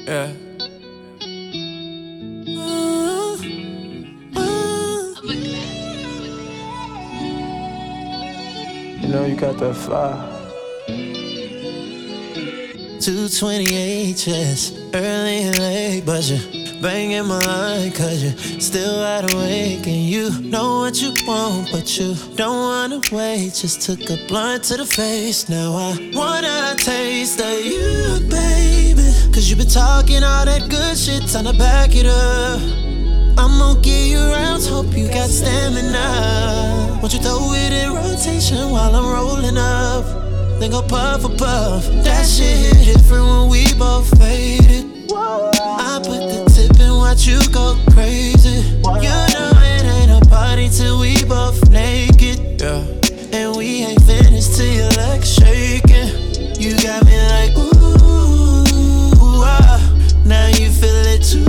Yeah. You know you got that fire. 228, yes, early and late, but you're banging my line, cause you're still wide awake. And you know what you want, but you don't wanna wait. Just took a blunt to the face, now I wanna taste of you, baby. Cause you been talking all that good shit, time to back it up. I'm gon' give you rounds, hope you got stamina. Won't you throw it in rotation while I'm rolling up? Then go puff for puff. That shit hit different when we both faded. I put the tip in, watch you go crazy. You know it ain't a party till we both naked. Yeah. And we ain't finished till your legs shaking. You got me like ooh, ah. Now you feel it too.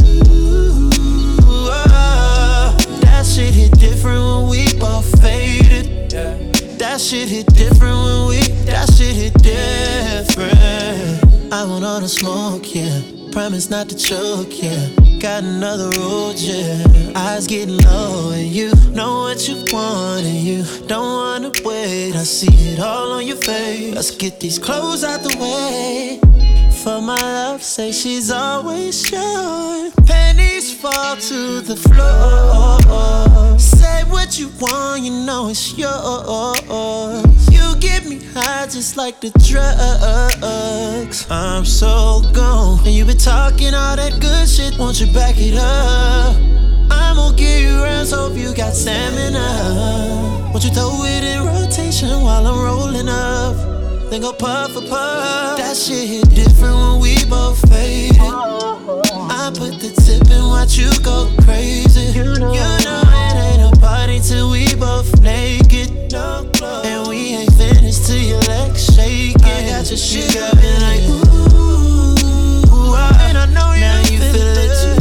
That shit hit different when we both faded. Yeah. That shit hit different when that shit hit different. I want all the smoke, yeah. Promise not to choke, yeah. Got another road, yeah. Eyes getting low and you know what you want and you don't wanna wait. I see it all on your face. Let's get these clothes out the way. For my love's sake, she's always sure. Pennies fall to the floor. Say what you want, you know it's yours. You get me high just like the drugs. I'm so gone, and you been talking all that good shit. Won't you back it up? I'm gon' give you rounds, hope you got stamina. Won't you throw it in rotation while I'm rolling up? Then go puff for puff. That shit hit different when we both faded. I put the tip in, watch you go crazy. You know it ain't a party till we both naked. And we ain't finished till your legs shaking. I got your shit, you got me like ooh, ah. And I know now you feel it too.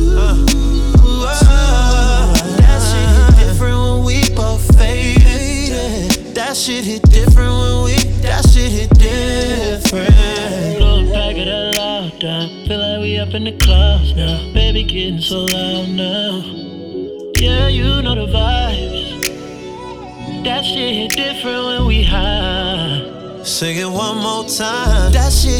That shit hit different when we both faded. That shit hit different when that shit hit different. Blow a pack of that loud down. Feel like we up in the clouds now. Baby getting so loud now. Yeah, you know the vibes. That shit hit different when we high. Sing it one more time. That shit